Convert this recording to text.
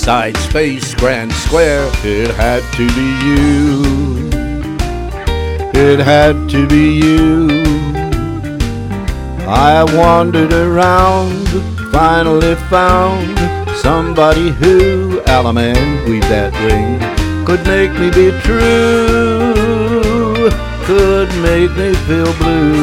Inside Space Grand Square, it had to be you. It had to be you. I wandered around, finally found somebody who, Alaman, weave that ring, could make me be true, could make me feel blue.